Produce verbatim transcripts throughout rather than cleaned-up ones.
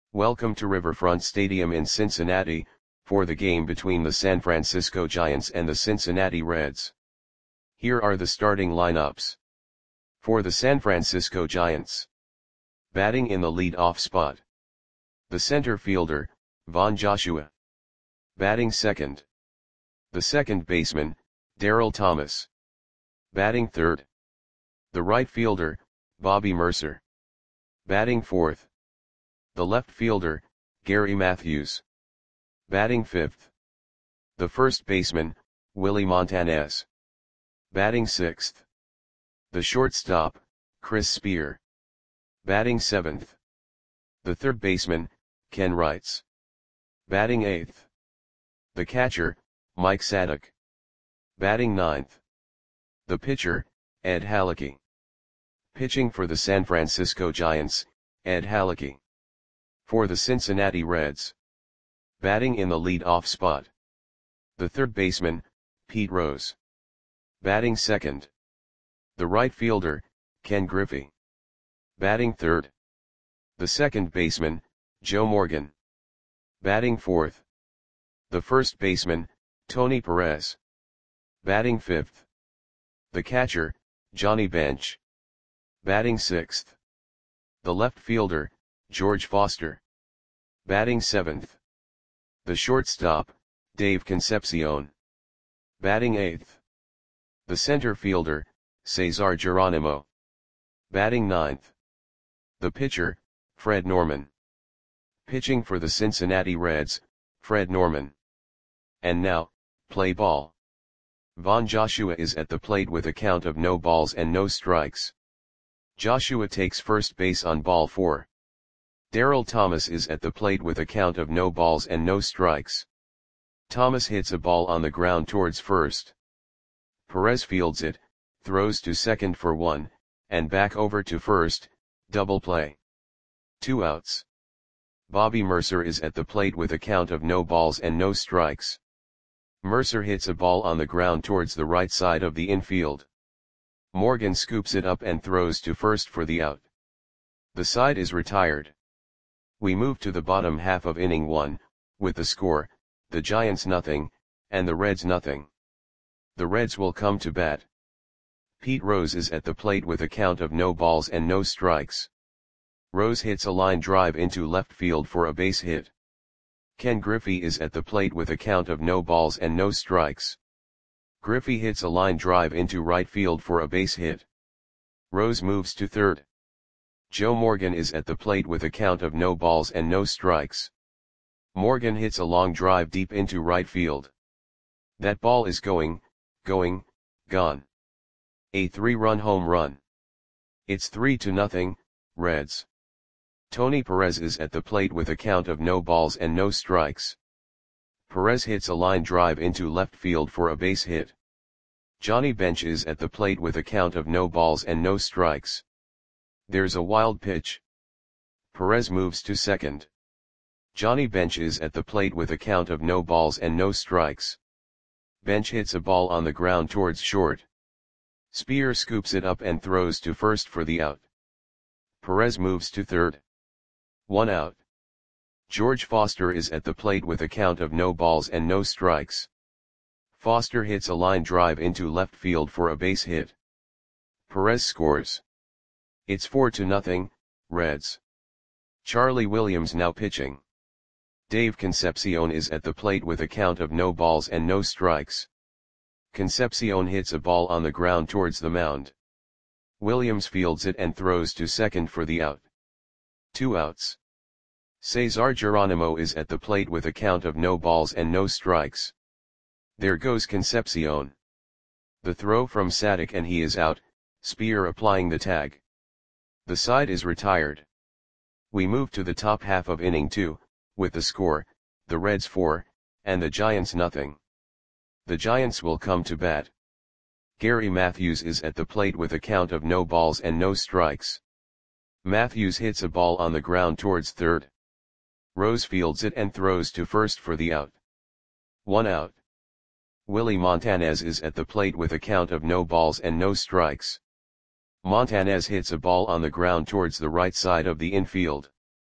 Welcome to Riverfront Stadium in Cincinnati, for the game between the San Francisco Giants and the Cincinnati Reds. Here are the starting lineups. For the San Francisco Giants. Batting in the lead-off spot. The center fielder, Von Joshua. Batting second. The second baseman, Darryl Thomas. Batting third. The right fielder, Bobby Murcer. Batting fourth. The left fielder, Gary Matthews. Batting fifth. The first baseman, Willie Montanez. Batting sixth. The shortstop, Chris Spear. Batting seventh. The third baseman, Ken Wrights. Batting eighth. The catcher, Mike Sadek. Batting ninth. The pitcher, Ed Halicki. Pitching for the San Francisco Giants, Ed Halicki. For the Cincinnati Reds. Batting in the lead-off spot. The third baseman, Pete Rose. Batting second. The right fielder, Ken Griffey. Batting third. The second baseman, Joe Morgan. Batting fourth. The first baseman, Tony Perez. Batting fifth. The catcher, Johnny Bench. Batting sixth. The left fielder, George Foster. Batting seventh. The shortstop, Dave Concepcion. Batting eighth. The center fielder, Cesar Geronimo. Batting ninth. The pitcher, Fred Norman. Pitching for the Cincinnati Reds, Fred Norman. And now, play ball. Von Joshua is at the plate with a count of no balls and no strikes. Joshua takes first base on ball four. Darryl Thomas is at the plate with a count of no balls and no strikes. Thomas hits a ball on the ground towards first. Perez fields it, throws to second for one, and back over to first, double play. Two outs. Bobby Murcer is at the plate with a count of no balls and no strikes. Murcer hits a ball on the ground towards the right side of the infield. Morgan scoops it up and throws to first for the out. The side is retired. We move to the bottom half of inning one, with the score, the Giants nothing, and the Reds nothing. The Reds will come to bat. Pete Rose is at the plate with a count of no balls and no strikes. Rose hits a line drive into left field for a base hit. Ken Griffey is at the plate with a count of no balls and no strikes. Griffey hits a line drive into right field for a base hit. Rose moves to third. Joe Morgan is at the plate with a count of no balls and no strikes. Morgan hits a long drive deep into right field. That ball is going, going, gone. A three-run home run. It's three to nothing, Reds. Tony Perez is at the plate with a count of no balls and no strikes. Perez hits a line drive into left field for a base hit. Johnny Bench is at the plate with a count of no balls and no strikes. There's a wild pitch. Perez moves to second. Johnny Bench is at the plate with a count of no balls and no strikes. Bench hits a ball on the ground towards short. Spear scoops it up and throws to first for the out. Perez moves to third. One out. George Foster is at the plate with a count of no balls and no strikes. Foster hits a line drive into left field for a base hit. Perez scores. It's four to nothing, Reds. Charlie Williams now pitching. Dave Concepcion is at the plate with a count of no balls and no strikes. Concepcion hits a ball on the ground towards the mound. Williams fields it and throws to second for the out. Two outs. Cesar Geronimo is at the plate with a count of no balls and no strikes. There goes Concepcion. The throw from Sadek and he is out, Spear applying the tag. The side is retired. We move to the top half of inning two, with the score, the Reds four, and the Giants nothing. The Giants will come to bat. Gary Matthews is at the plate with a count of no balls and no strikes. Matthews hits a ball on the ground towards third. Rose fields it and throws to first for the out. One out. Willie Montanez is at the plate with a count of no balls and no strikes. Montanez hits a ball on the ground towards the right side of the infield.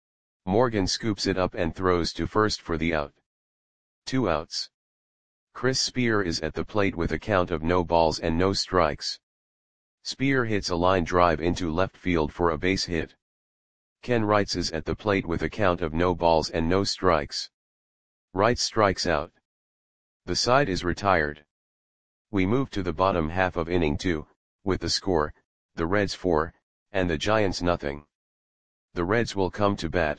Morgan scoops it up and throws to first for the out. Two outs. Chris Spear is at the plate with a count of no balls and no strikes. Spear hits a line drive into left field for a base hit. Ken Wrights is at the plate with a count of no balls and no strikes. Wrights strikes out. The side is retired. We move to the bottom half of inning two, with the score, the Reds four, and the Giants nothing. The Reds will come to bat.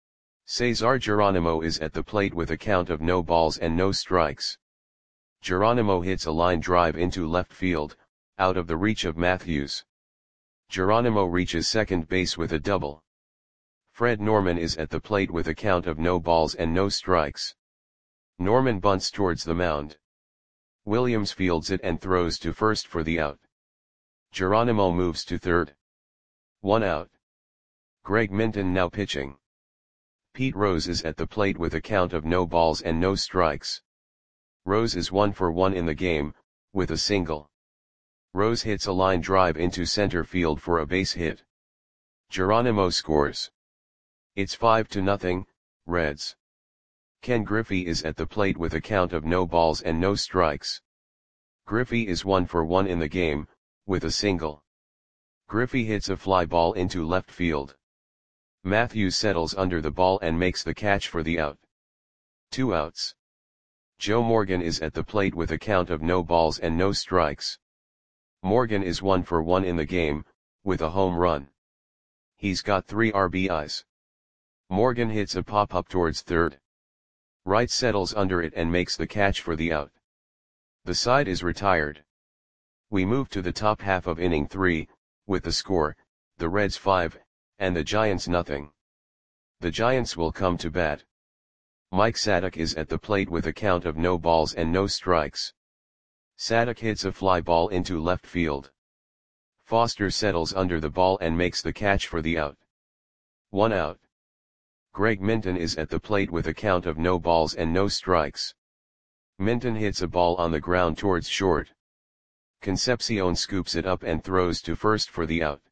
Cesar Geronimo is at the plate with a count of no balls and no strikes. Geronimo hits a line drive into left field, out of the reach of Matthews. Geronimo reaches second base with a double. Fred Norman is at the plate with a count of no balls and no strikes. Norman bunts towards the mound. Williams fields it and throws to first for the out. Geronimo moves to third. One out. Greg Minton now pitching. Pete Rose is at the plate with a count of no balls and no strikes. Rose is one for one in the game, with a single. Rose hits a line drive into center field for a base hit. Geronimo scores. It's five to nothing, Reds. Ken Griffey is at the plate with a count of no balls and no strikes. Griffey is one for one in the game, with a single. Griffey hits a fly ball into left field. Matthews settles under the ball and makes the catch for the out. Two outs. Joe Morgan is at the plate with a count of no balls and no strikes. Morgan is one for one in the game, with a home run. He's got three R B Is. Morgan hits a pop-up towards third. Wright settles under it and makes the catch for the out. The side is retired. We move to the top half of inning three, with the score, the Reds five, and the Giants nothing. The Giants will come to bat. Mike Sadek is at the plate with a count of no balls and no strikes. Sadek hits a fly ball into left field. Foster settles under the ball and makes the catch for the out. One out. Greg Minton is at the plate with a count of no balls and no strikes. Minton hits a ball on the ground towards short. Concepcion scoops it up and throws to first for the out.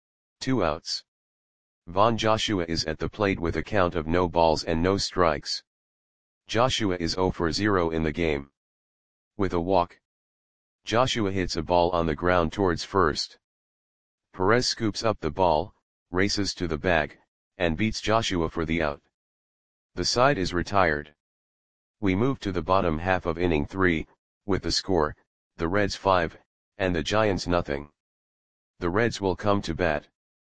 Two outs. Von Joshua is at the plate with a count of no balls and no strikes. Joshua is zero for zero in the game. With a walk. Joshua hits a ball on the ground towards first. Perez scoops up the ball, races to the bag, and beats Joshua for the out. The side is retired. We move to the bottom half of inning three, with the score, the Reds five, and the Giants nothing. The Reds will come to bat.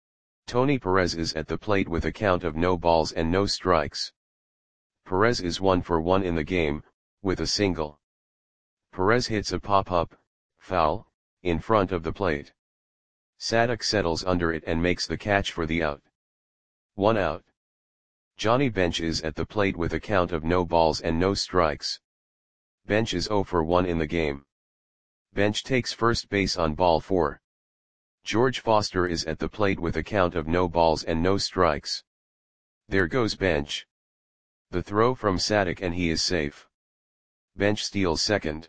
Tony Perez is at the plate with a count of no balls and no strikes. Perez is one for one in the game, with a single. Perez hits a pop-up, foul, in front of the plate. Sadek settles under it and makes the catch for the out. One out. Johnny Bench is at the plate with a count of no balls and no strikes. Bench is zero for one in the game. Bench takes first base on ball four. George Foster is at the plate with a count of no balls and no strikes. There goes Bench. The throw from Sadek and he is safe. Bench steals second.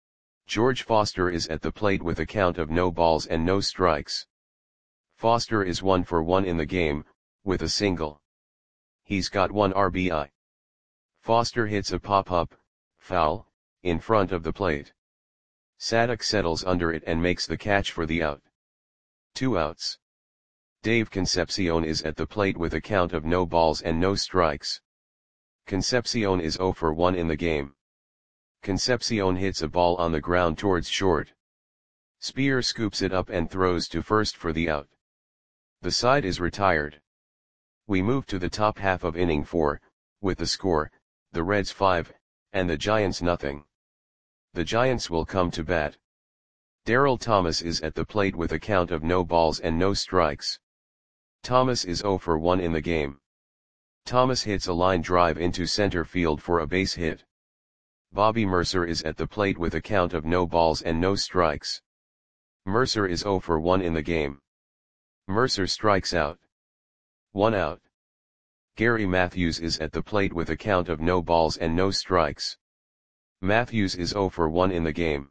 George Foster is at the plate with a count of no balls and no strikes. Foster is one for one in the game, with a single. He's got one R B I. Foster hits a pop-up, foul, in front of the plate. Sadek settles under it and makes the catch for the out. Two outs. Dave Concepcion is at the plate with a count of no balls and no strikes. Concepcion is zero for one in the game. Concepcion hits a ball on the ground towards short. Spear scoops it up and throws to first for the out. The side is retired. We move to the top half of inning four, with the score, the Reds five, and the Giants nothing. The Giants will come to bat. Darryl Thomas is at the plate with a count of no balls and no strikes. Thomas is zero for one in the game. Thomas hits a line drive into center field for a base hit. Bobby Mercer is at the plate with a count of no balls and no strikes. Mercer is zero for one in the game. Mercer strikes out. One out. Gary Matthews is at the plate with a count of no balls and no strikes. Matthews is zero for one in the game.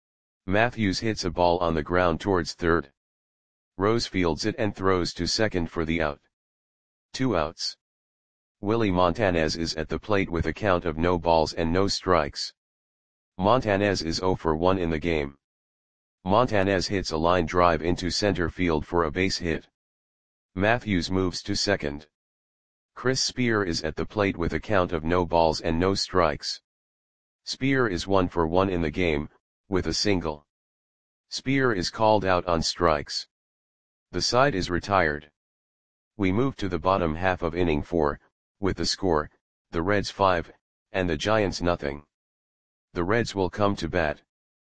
Matthews hits a ball on the ground towards third. Rose fields it and throws to second for the out. Two outs. Willie Montanez is at the plate with a count of no balls and no strikes. Montanez is zero for one in the game. Montanez hits a line drive into center field for a base hit. Matthews moves to second. Chris Spear is at the plate with a count of no balls and no strikes. Spear is one for one in the game, with a single. Spear is called out on strikes. The side is retired. We move to the bottom half of inning four, with the score, the Reds five, and the Giants nothing. The Reds will come to bat.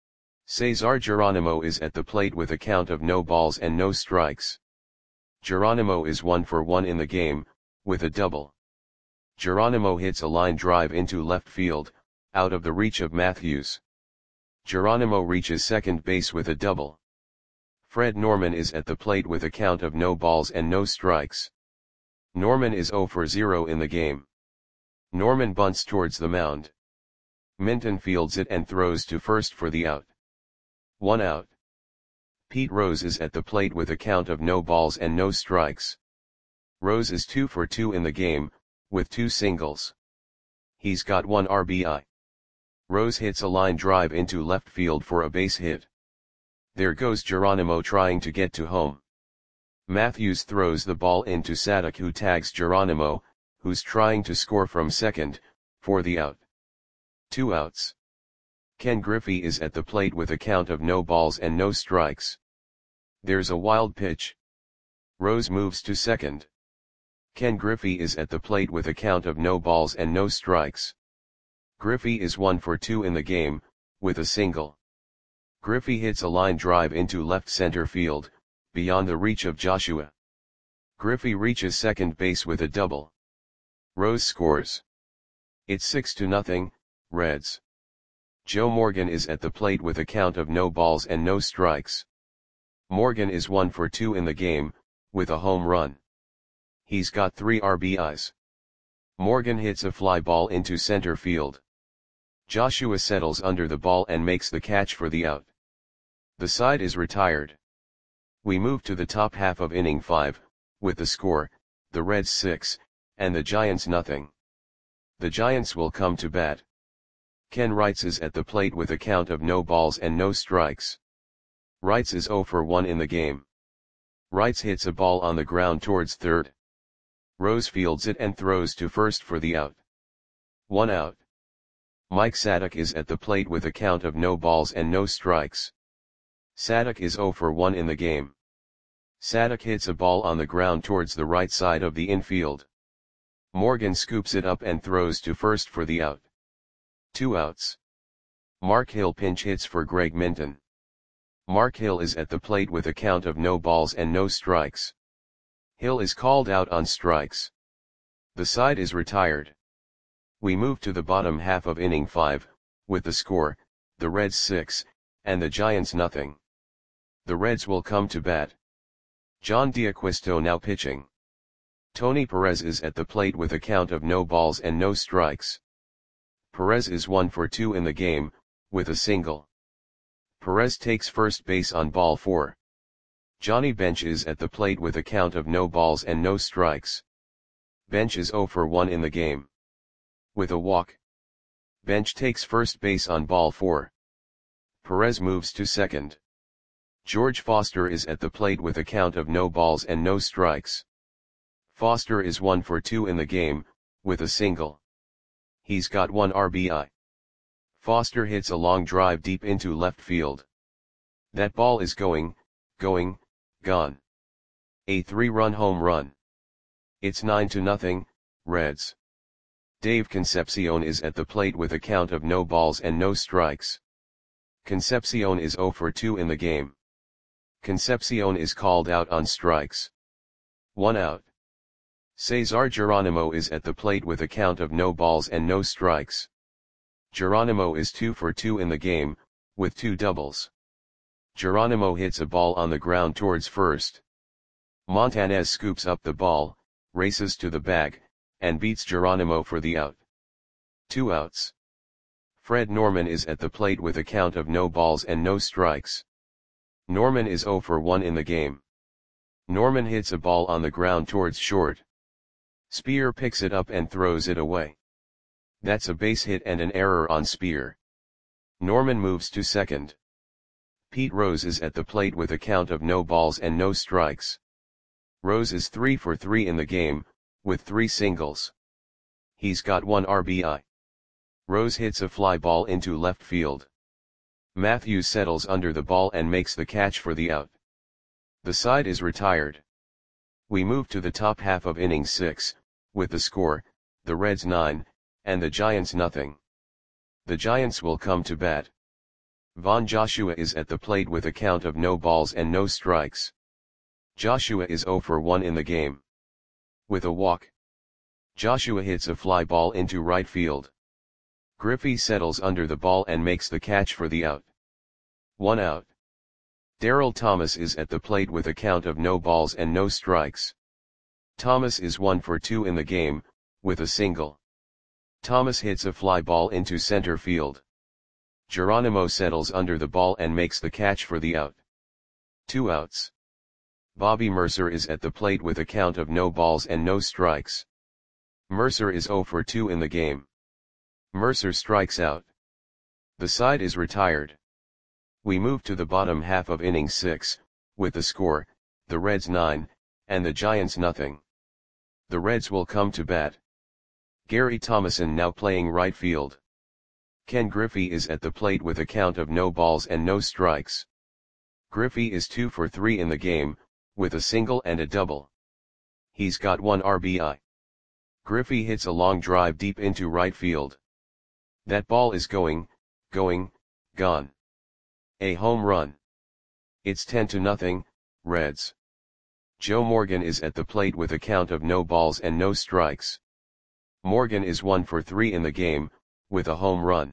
Cesar Geronimo is at the plate with a count of no balls and no strikes. Geronimo is one for one in the game, with a double. Geronimo hits a line drive into left field, out of the reach of Matthews. Geronimo reaches second base with a double. Fred Norman is at the plate with a count of no balls and no strikes. Norman is zero for zero in the game. Norman bunts towards the mound. Minton fields it and throws to first for the out. One out. Pete Rose is at the plate with a count of no balls and no strikes. Rose is two for two in the game, with two singles. He's got one R B I. Rose hits a line drive into left field for a base hit. There goes Geronimo trying to get to home. Matthews throws the ball into Sadek, who tags Geronimo, who's trying to score from second, for the out. Two outs. Ken Griffey is at the plate with a count of no balls and no strikes. There's a wild pitch. Rose moves to second. Ken Griffey is at the plate with a count of no balls and no strikes. Griffey is one for two in the game, with a single. Griffey hits a line drive into left center field, beyond the reach of Joshua. Griffey reaches second base with a double. Rose scores. It's six to nothing, Reds. Joe Morgan is at the plate with a count of no balls and no strikes. Morgan is one for two in the game, with a home run. He's got three R B Is. Morgan hits a fly ball into center field. Joshua settles under the ball and makes the catch for the out. The side is retired. We move to the top half of inning five, with the score, the Reds six, and the Giants nothing. The Giants will come to bat. Ken Wrights is at the plate with a count of no balls and no strikes. Wrights is zero for one in the game. Wrights hits a ball on the ground towards third. Rose fields it and throws to first for the out. One out. Mike Sadek is at the plate with a count of no balls and no strikes. Sadek is zero for one in the game. Sadek hits a ball on the ground towards the right side of the infield. Morgan scoops it up and throws to first for the out. Two outs. Mark Hill pinch hits for Greg Minton. Mark Hill is at the plate with a count of no balls and no strikes. Hill is called out on strikes. The side is retired. We move to the bottom half of inning five, with the score, the Reds six, and the Giants nothing. The Reds will come to bat. John D'Acquisto now pitching. Tony Perez is at the plate with a count of no balls and no strikes. Perez is one for two in the game, with a single. Perez takes first base on ball four. Johnny Bench is at the plate with a count of no balls and no strikes. Bench is zero for one in the game. With a walk. Bench takes first base on ball four. Perez moves to second. George Foster is at the plate with a count of no balls and no strikes. Foster is one for two in the game, with a single. He's got one R B I. Foster hits a long drive deep into left field. That ball is going, going, gone. A three-run home run. It's nine to nothing, Reds. Dave Concepcion is at the plate with a count of no balls and no strikes. Concepcion is zero for two in the game. Concepcion is called out on strikes. One out. Cesar Geronimo is at the plate with a count of no balls and no strikes. Geronimo is two for two in the game, with two doubles. Geronimo hits a ball on the ground towards first. Montanez scoops up the ball, races to the bag, and beats Geronimo for the out. Two outs. Fred Norman is at the plate with a count of no balls and no strikes. Norman is zero for one in the game. Norman hits a ball on the ground towards short. Spear picks it up and throws it away. That's a base hit and an error on Spear. Norman moves to second. Pete Rose is at the plate with a count of no balls and no strikes. Rose is three for three in the game, with three singles. He's got one R B I. Rose hits a fly ball into left field. Matthews settles under the ball and makes the catch for the out. The side is retired. We move to the top half of inning six, with the score, the Reds nine, and the Giants nothing. The Giants will come to bat. Von Joshua is at the plate with a count of no balls and no strikes. Joshua is zero for one in the game. With a walk, Joshua hits a fly ball into right field. Griffey settles under the ball and makes the catch for the out. One out. Darryl Thomas is at the plate with a count of no balls and no strikes. Thomas is one for two in the game, with a single. Thomas hits a fly ball into center field. Geronimo settles under the ball and makes the catch for the out. Two outs. Bobby Mercer is at the plate with a count of no balls and no strikes. Mercer is zero for two in the game. Mercer strikes out. The side is retired. We move to the bottom half of inning six, with the score, the Reds nine, and the Giants nothing. The Reds will come to bat. Gary Thomason now playing right field. Ken Griffey is at the plate with a count of no balls and no strikes. Griffey is two for three in the game, with a single and a double. He's got one R B I. Griffey hits a long drive deep into right field. That ball is going, going, gone. A home run. It's ten to nothing, Reds. Joe Morgan is at the plate with a count of no balls and no strikes. Morgan is one for three in the game, with a home run.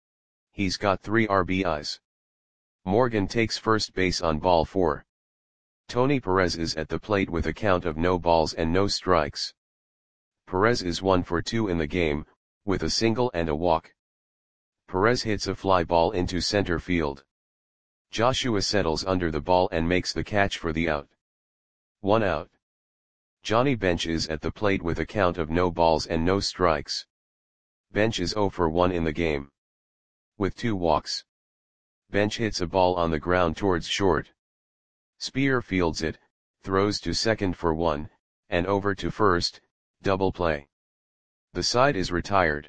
He's got three R B Is. Morgan takes first base on ball four. Tony Perez is at the plate with a count of no balls and no strikes. Perez is one for two in the game, with a single and a walk. Perez hits a fly ball into center field. Joshua settles under the ball and makes the catch for the out. One out. Johnny Bench is at the plate with a count of no balls and no strikes. Bench is zero for one in the game. With two walks. Bench hits a ball on the ground towards short. Spear fields it, throws to second for one, and over to first, double play. The side is retired.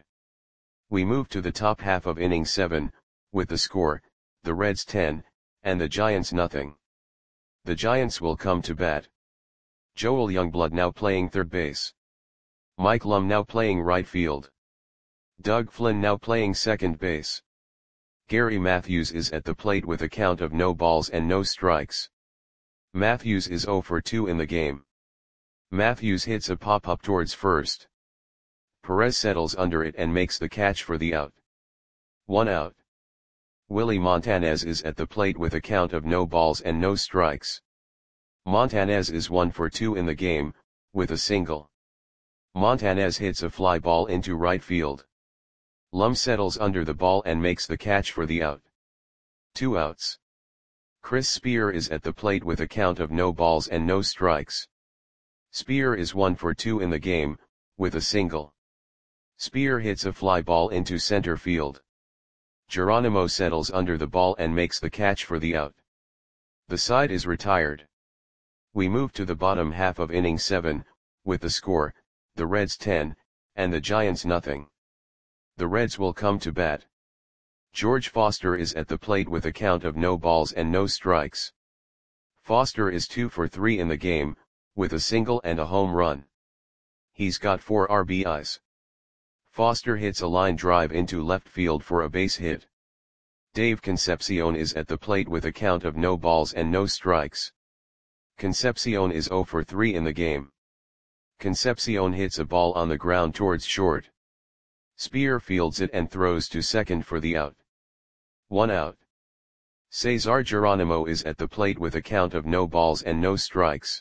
We move to the top half of inning seven, with the score, the Reds ten, and the Giants nothing. The Giants will come to bat. Joel Youngblood now playing third base. Mike Lum now playing right field. Doug Flynn now playing second base. Gary Matthews is at the plate with a count of no balls and no strikes. Matthews is zero for two in the game. Matthews hits a pop-up towards first. Perez settles under it and makes the catch for the out. One out. Willie Montanez is at the plate with a count of no balls and no strikes. Montanez is one for two in the game, with a single. Montanez hits a fly ball into right field. Lum settles under the ball and makes the catch for the out. Two outs. Chris Spear is at the plate with a count of no balls and no strikes. Spear is one for two in the game, with a single. Spear hits a fly ball into center field. Geronimo settles under the ball and makes the catch for the out. The side is retired. We move to the bottom half of inning seven, with the score, the Reds ten, and the Giants nothing. The Reds will come to bat. George Foster is at the plate with a count of no balls and no strikes. Foster is two for three in the game, with a single and a home run. He's got four R B Is. Foster hits a line drive into left field for a base hit. Dave Concepcion is at the plate with a count of no balls and no strikes. Concepcion is zero for three in the game. Concepcion hits a ball on the ground towards short. Spear fields it and throws to second for the out. One out. Cesar Geronimo is at the plate with a count of no balls and no strikes.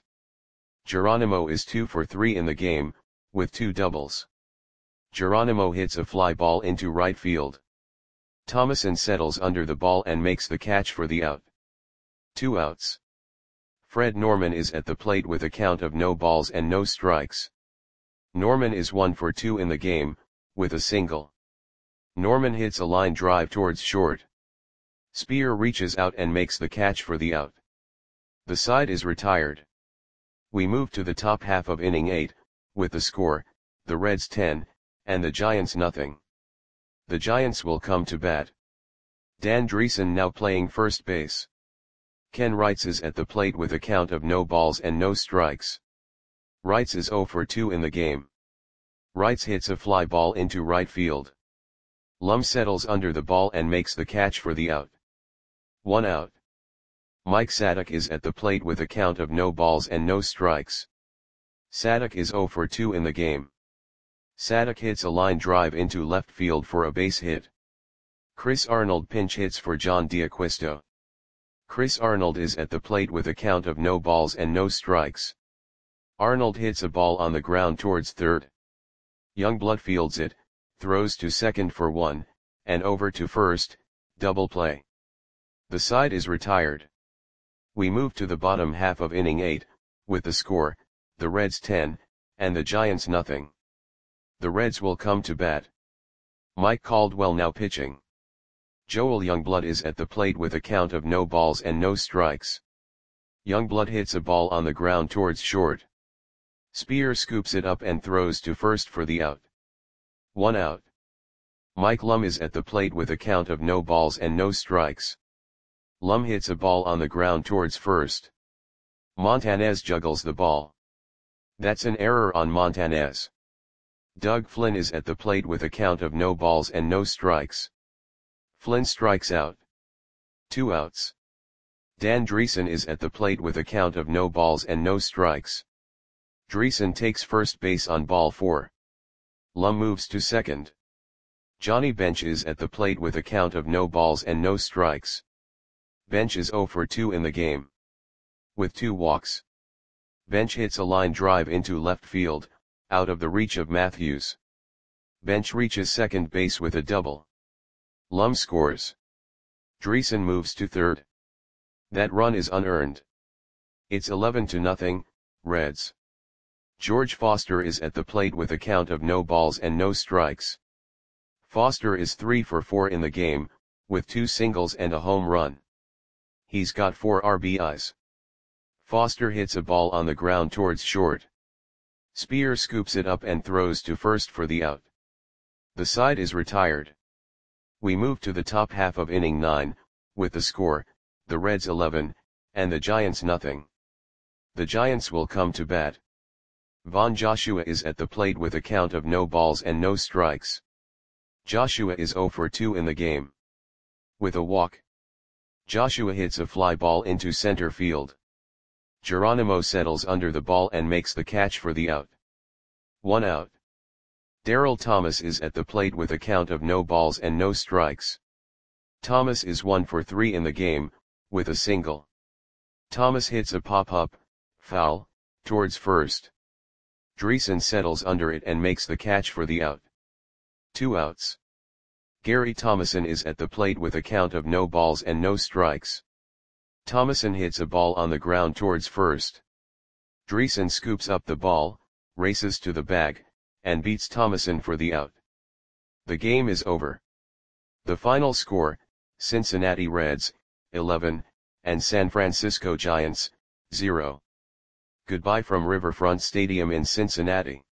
Geronimo is two for three in the game, with two doubles. Geronimo hits a fly ball into right field. Thomason settles under the ball and makes the catch for the out. Two outs. Fred Norman is at the plate with a count of no balls and no strikes. Norman is one for two in the game, with a single. Norman hits a line drive towards short. Spear reaches out and makes the catch for the out. The side is retired. We move to the top half of inning eight, with the score, the Reds ten, and the Giants nothing. The Giants will come to bat. Dan Driessen now playing first base. Ken Wrights is at the plate with a count of no balls and no strikes. Wrights is zero for two in the game. Wrights hits a fly ball into right field. Lum settles under the ball and makes the catch for the out. One out. Mike Sadek is at the plate with a count of no balls and no strikes. Sadek is zero for two in the game. Sadek hits a line drive into left field for a base hit. Chris Arnold pinch hits for John D'Acquisto. Chris Arnold is at the plate with a count of no balls and no strikes. Arnold hits a ball on the ground towards third. Youngblood fields it, throws to second for one, and over to first, double play. The side is retired. We move to the bottom half of inning eight, with the score, the Reds ten, and the Giants nothing. The Reds will come to bat. Mike Caldwell now pitching. Joel Youngblood is at the plate with a count of no balls and no strikes. Youngblood hits a ball on the ground towards short. Spear scoops it up and throws to first for the out. One out. Mike Lum is at the plate with a count of no balls and no strikes. Lum hits a ball on the ground towards first. Montanez juggles the ball. That's an error on Montanez. Doug Flynn is at the plate with a count of no balls and no strikes. Flynn strikes out. Two outs. Dan Driessen is at the plate with a count of no balls and no strikes. Driessen takes first base on ball four. Lum moves to second. Johnny Bench is at the plate with a count of no balls and no strikes. Bench is zero for two in the game. With two walks. Bench hits a line drive into left field, out of the reach of Matthews. Bench reaches second base with a double. Lum scores. Driessen moves to third. That run is unearned. It's eleven to nothing, Reds. George Foster is at the plate with a count of no balls and no strikes. Foster is three for four in the game, with two singles and a home run. He's got four R B Is. Foster hits a ball on the ground towards short. Spear scoops it up and throws to first for the out. The side is retired. We move to the top half of inning nine, with the score, the Reds eleven, and the Giants nothing. The Giants will come to bat. Von Joshua is at the plate with a count of no balls and no strikes. Joshua is zero for two in the game. With a walk. Joshua hits a fly ball into center field. Geronimo settles under the ball and makes the catch for the out. One out. Darryl Thomas is at the plate with a count of no balls and no strikes. Thomas is one for three in the game, with a single. Thomas hits a pop-up, foul, towards first. Driessen settles under it and makes the catch for the out. Two outs. Gary Thomason is at the plate with a count of no balls and no strikes. Thomason hits a ball on the ground towards first. Driessen scoops up the ball, races to the bag, and beats Thomason for the out. The game is over. The final score, Cincinnati Reds, eleven, and San Francisco Giants, zero. Goodbye from Riverfront Stadium in Cincinnati.